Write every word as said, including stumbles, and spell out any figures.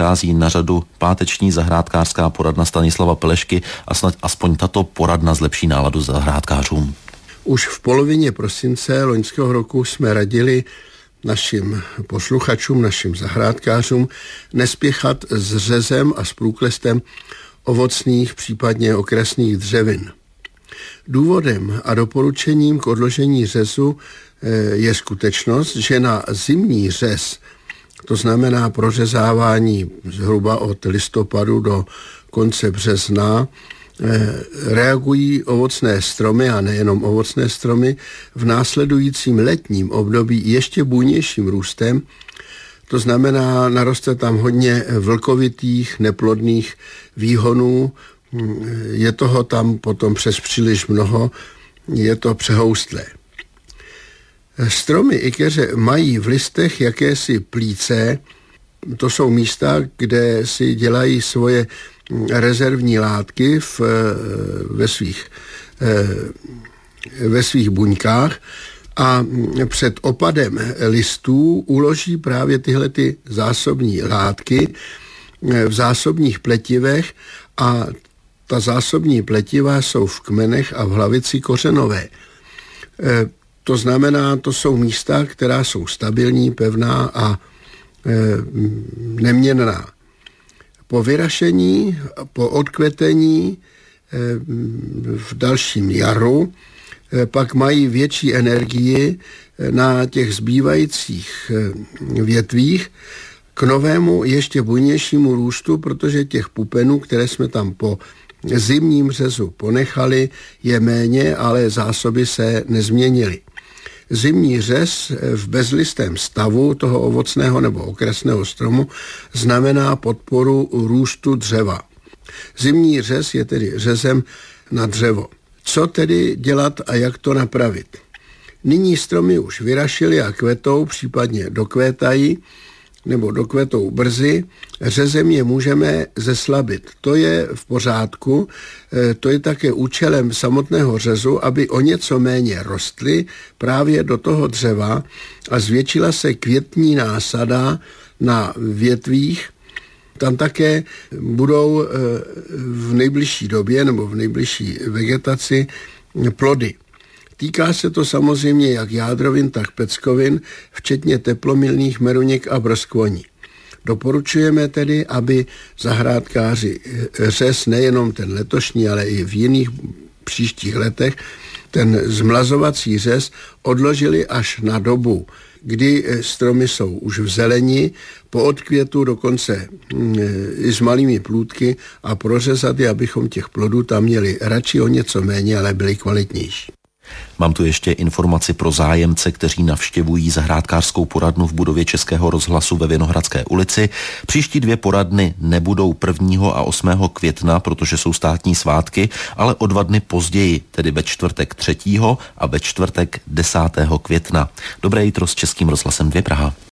přichází na řadu páteční zahrádkářská poradna Stanislava Pelešky a snad aspoň tato poradna zlepší náladu zahrádkářům. Už v polovině prosince loňského roku jsme radili našim posluchačům, našim zahrádkářům nespěchat s řezem a s průklestem ovocných, případně okrasných dřevin. Důvodem a doporučením k odložení řezu je skutečnost, že na zimní řez, to znamená prořezávání zhruba od listopadu do konce března, reagují ovocné stromy a nejenom ovocné stromy v následujícím letním období ještě bujnějším růstem. To znamená, naroste tam hodně vlkovitých, neplodných výhonů, je toho tam potom přes příliš mnoho, je to přehoustlé. Stromy i keře mají v listech jakési plíce, to jsou místa, kde si dělají svoje rezervní látky v, ve, svých, ve svých buňkách a před opadem listů uloží právě tyhle ty zásobní látky v zásobních pletivech a ta zásobní pletiva jsou v kmenech a v hlavici kořenové. To znamená, to jsou místa, která jsou stabilní, pevná a neměnná. Po vyrašení, po odkvetení v dalším jaru pak mají větší energii na těch zbývajících větvích k novému ještě bujnějšímu růstu, protože těch pupenů, které jsme tam po zimním řezu ponechali, je méně, ale zásoby se nezměnily. Zimní řez v bezlistém stavu toho ovocného nebo okrasného stromu znamená podporu růstu dřeva. Zimní řez je tedy řezem na dřevo. Co tedy dělat a jak to napravit? Nyní stromy už vyrašily a kvetou, případně dokvétají, nebo dokvetou brzy, řezem je můžeme zeslabit. To je v pořádku, to je také účelem samotného řezu, aby o něco méně rostly právě do toho dřeva a zvětšila se květní násada na větvích. Tam také budou v nejbližší době nebo v nejbližší vegetaci plody. Týká se to samozřejmě jak jádrovin, tak peckovin, včetně teplomilných meruněk a brskvoní. Doporučujeme tedy, aby zahrádkáři řez nejenom ten letošní, ale i v jiných příštích letech ten zmlazovací řez odložili až na dobu, kdy stromy jsou už v zeleni, po odkvětu dokonce i s malými plůdky a prořezat je, abychom těch plodů tam měli radši o něco méně, ale byly kvalitnější. Mám tu ještě informaci pro zájemce, kteří navštěvují zahrádkářskou poradnu v budově Českého rozhlasu ve Vinohradské ulici. Příští dvě poradny nebudou prvního a osmého května, protože jsou státní svátky, ale o dva dny později, tedy ve čtvrtek třetího a ve čtvrtek desátého května. Dobré jitro s Českým rozhlasem dvě Praha.